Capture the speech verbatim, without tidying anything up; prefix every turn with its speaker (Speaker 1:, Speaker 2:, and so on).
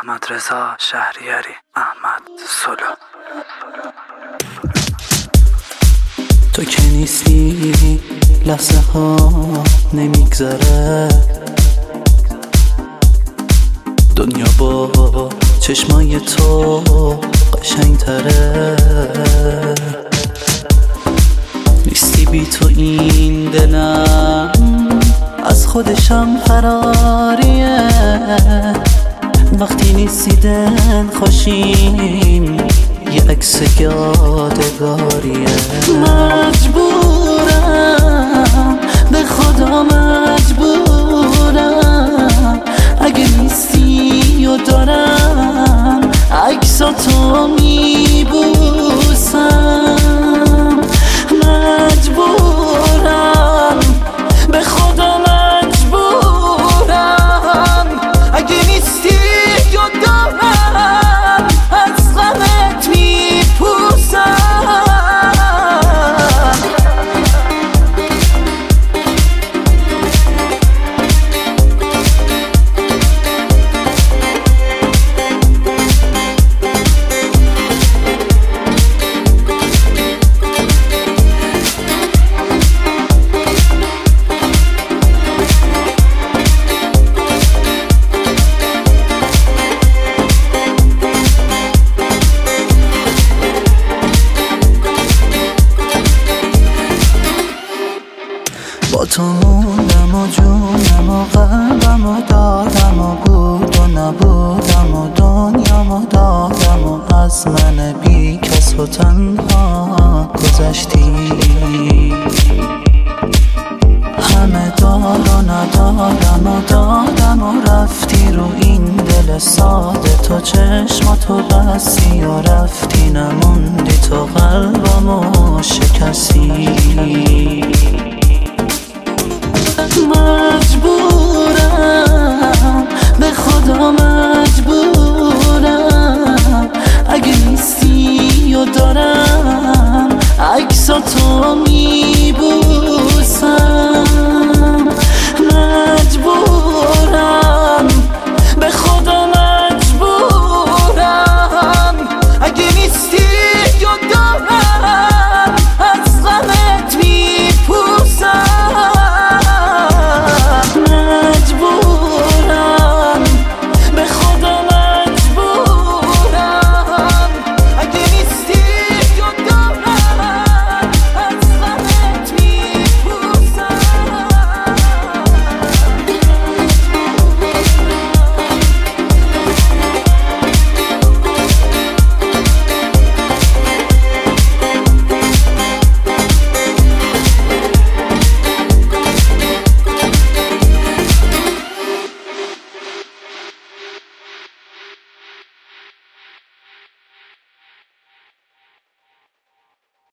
Speaker 1: احمد رضا شهریاری، احمد سولو.
Speaker 2: تو که نیستی لحظه ها نمیگذره، دنیا با چشمای تو قشنگ تره. نیستی بی تو این دلم از خودشم فراریه. وقتی نیستی دل خوشیم یه عکس یادگاریه. مجبورم به خدا مجبورم، اگه نیستی و دارم عکساتو میبوسم. مجبورم به خدا مجبورم، اگه نیستی و دارم از غمت میپوسم. با تو موندم و جونم و قلبم و دادم و بود و نبودم و دنیام و دادم و از من بی کس و تنها گذشتی. همه دار و ندارم و دادم و رفتی رو این دل ساده. تو چشماتو بستی و رفتی، نموندی تو قلبمو شکستی. مجبورم به خدا مجبورم، اگه نیستی و دارم عکساتو میبورم.